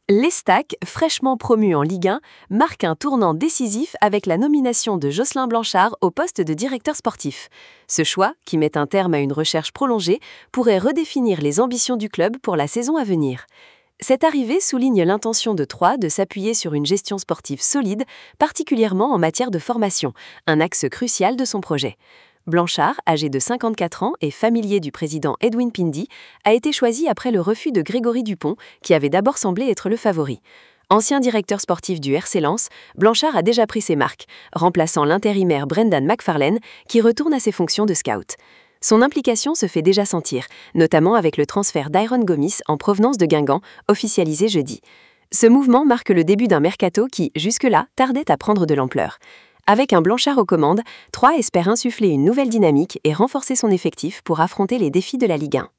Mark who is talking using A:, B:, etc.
A: L'Estac, fraîchement promu en Ligue 1, marque un tournant décisif avec la nomination de Jocelyn Blanchard au poste de directeur sportif. Ce choix, qui met un terme à une recherche prolongée, pourrait redéfinir les ambitions du club pour la saison à venir. Cette arrivée souligne l'intention de Troyes de s'appuyer sur une gestion sportive solide, particulièrement en matière de formation, un axe crucial de son projet. Blanchard, âgé de 54 ans et familier du président Edwin Pindy, a été choisi après le refus de Grégory Dupont, qui avait d'abord semblé être le favori. Ancien directeur sportif du RC Lens, Blanchard a déjà pris ses marques, remplaçant l'intérimaire Brendan McFarlane, qui retourne à ses fonctions de scout. Son implication se fait déjà sentir, notamment avec le transfert d'Iron Gomis en provenance de Guingamp, officialisé jeudi. Ce mouvement marque le début d'un mercato qui, jusque-là, tardait à prendre de l'ampleur. Avec un Blanchard aux commandes, Troyes espère insuffler une nouvelle dynamique et renforcer son effectif pour affronter les défis de la Ligue 1.